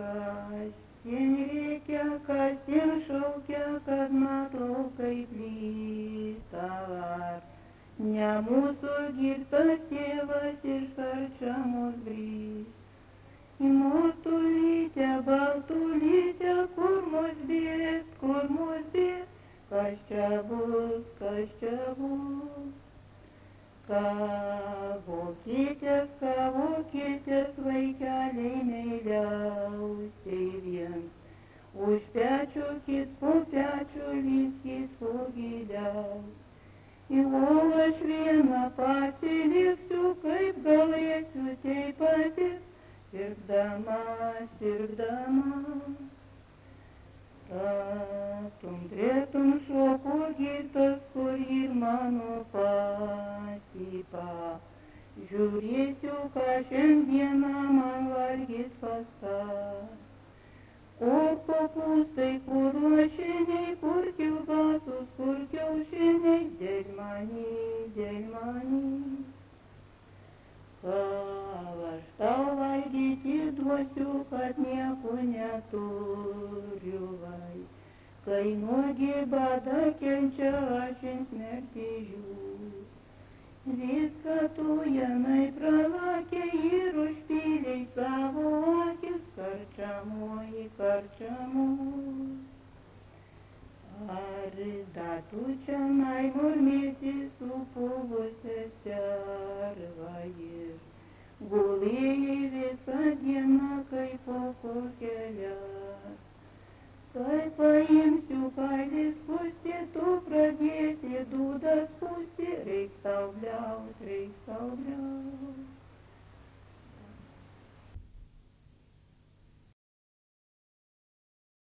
Kasdien rėkia, kasdien šaukia, kad matau kaip lyta var. Ne mūsų girtas tėvas iš karčiamos grįž. Į motulytę, baltulytę, kur mus dėt, kas čia bus, kas čia bus. Kavokitės, vaikeliai meiliausiai viens. Už pečių kits po pečių, lyskit po giliau. Į lovą aš vieną pasiliksiu, kaip galėsiu, taip patiks, sirgdama. Tatum, trėtum šoko girtas, kur ir mano patipa. Žiūrėsiu, ką šiandieną man valgyt pas ką. Kur kopūstai, kur lašiniai, kur kilbasus, kur kiaušiniai, dėl mani. Gal aš tau valgyti duosiu, kad nieko neturiu vai. Kai nuogi bada kenčia, aš ant smertį žiūriu. Viską tu janai pralakė ir užpylei savo akis, karčiamoji. Ar tu čia murmėsi supuvusias tervais, gulėjai visą dieną kaip po kokelę. Kai paimsiu kailį skusti, tu pradėsi dūdą spūsti, reiks tau bliaut.